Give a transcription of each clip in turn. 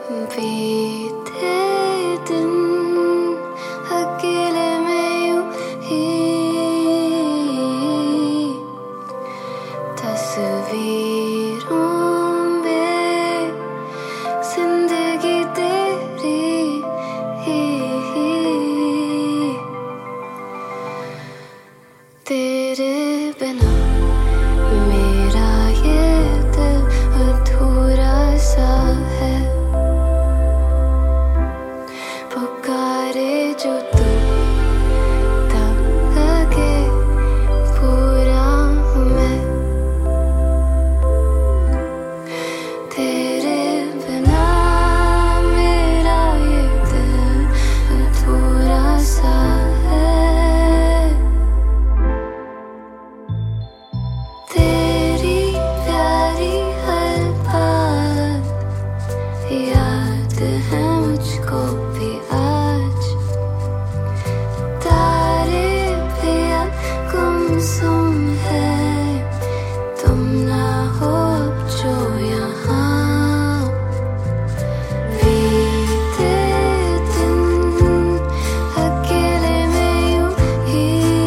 बीते दिन अकेले में यूं ही तस्वीरों में जिंदगी तेरी तेरे बिना मेरा ये दिल अधूरा सा है। पुकारे जो तू तब लगे पूरा हूँ मैं। तेरे बिना मेरा ये दिल अधूरा सा है। तेरी प्यारी हर बात याद है मुझको भी आज। तारे पिया गुमसुम है, तुम ना हो जो यहाँ। बीते दिन अकेले में यूं ही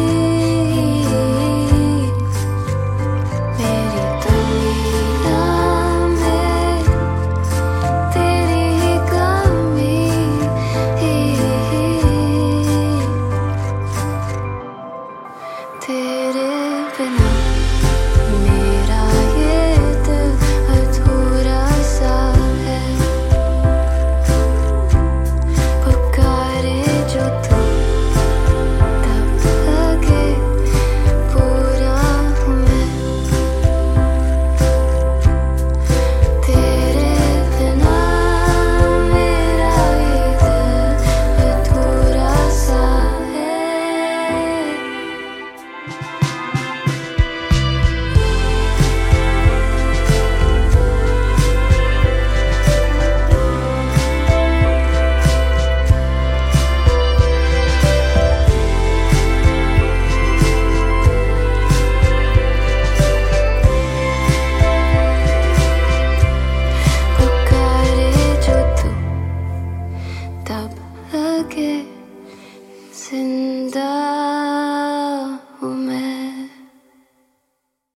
मेरी दुनिया में तेरी ही कमी। तेरे बिना मेरा ये दिल अधूरा सा है। पुकारे जो तू तब लगे पूरा हूँ मैं। तेरे बिना मेरा ये दिल अधूरा सा है। पुकारे जो तू तब लगे जिंदगी